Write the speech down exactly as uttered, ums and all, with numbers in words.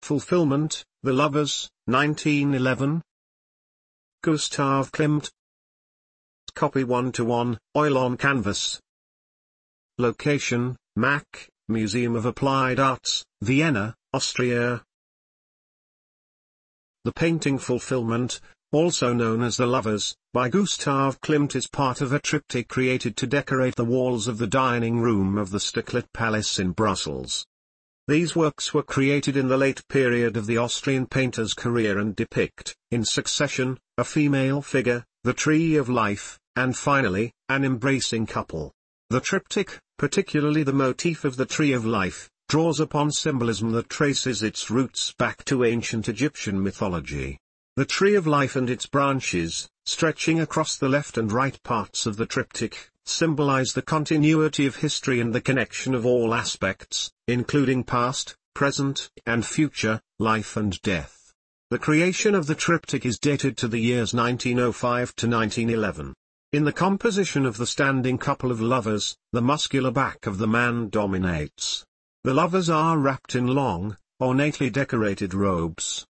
Fulfillment, The Lovers, nineteen eleven. Gustav Klimt. Copy one to one, oil on canvas. Location, M A C, Museum of Applied Arts, Vienna, Austria. The painting Fulfillment, also known as The Lovers, by Gustav Klimt, is part of a triptych created to decorate the walls of the dining room of the Stücklet Palace in Brussels. These works were created in the late period of the Austrian painter's career and depict, in succession, a female figure, the tree of life, and finally, an embracing couple. The triptych, particularly the motif of the tree of life, draws upon symbolism that traces its roots back to ancient Egyptian mythology. The tree of life and its branches, stretching across the left and right parts of the triptych, symbolize the continuity of history and the connection of all aspects, including past, present, and future, life and death. The creation of the triptych is dated to the years nineteen oh five to nineteen eleven. In the composition of the standing couple of lovers, the muscular back of the man dominates. The lovers are wrapped in long, ornately decorated robes.